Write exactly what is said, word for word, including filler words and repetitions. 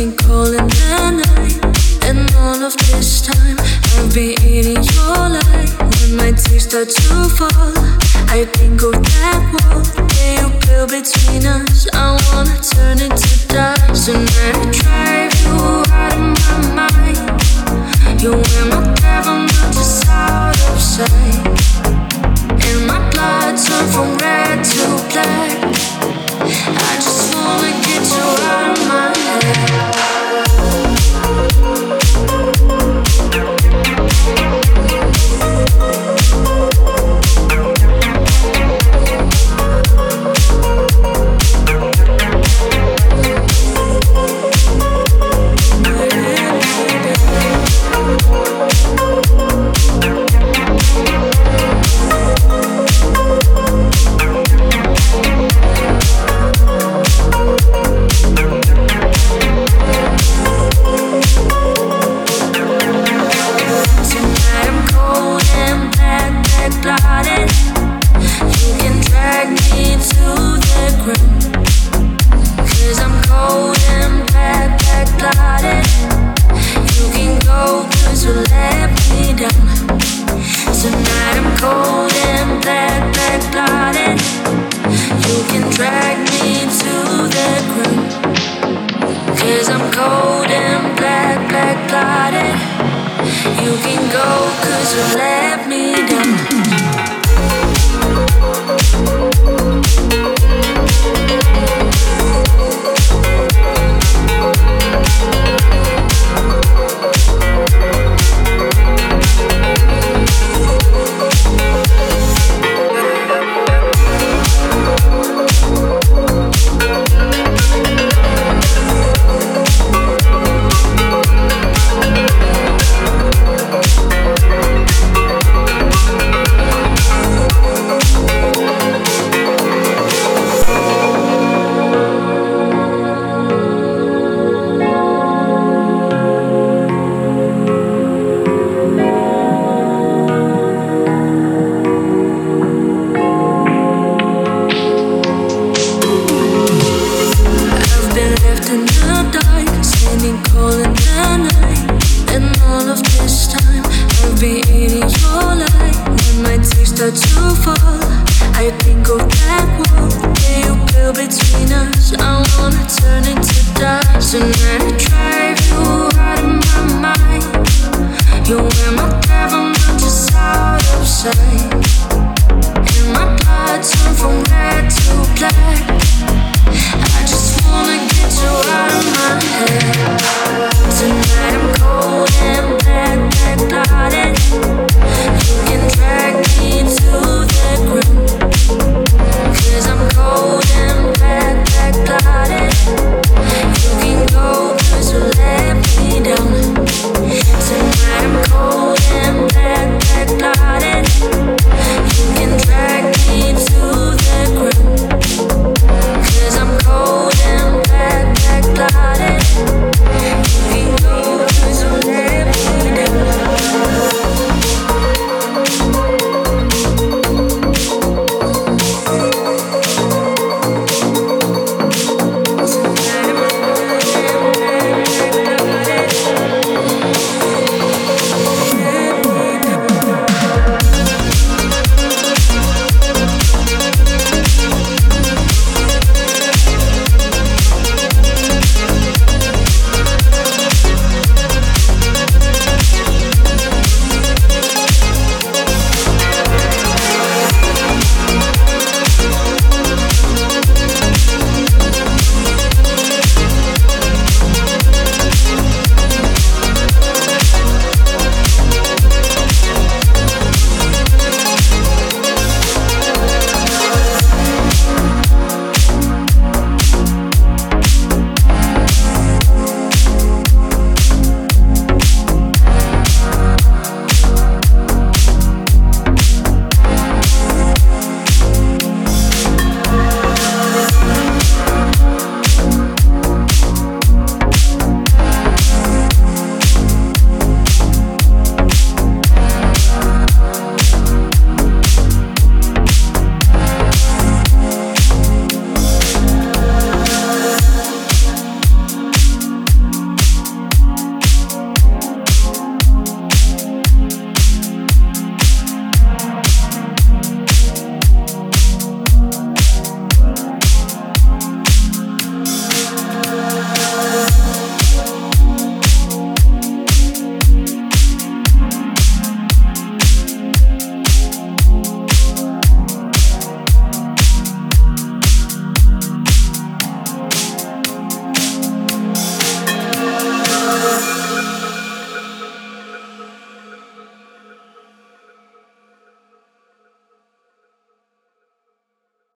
I'm calling the night. And all of this time I've been eating your light. When my tears start to fall, I think of that wall that you built between us. I wanna turn it to dust. Tonight I drive you out of my mind. You wear my devil, not just out of sight. And my blood turned from red to black. I just wanna get you out of my head. You can go, 'cause you let me down.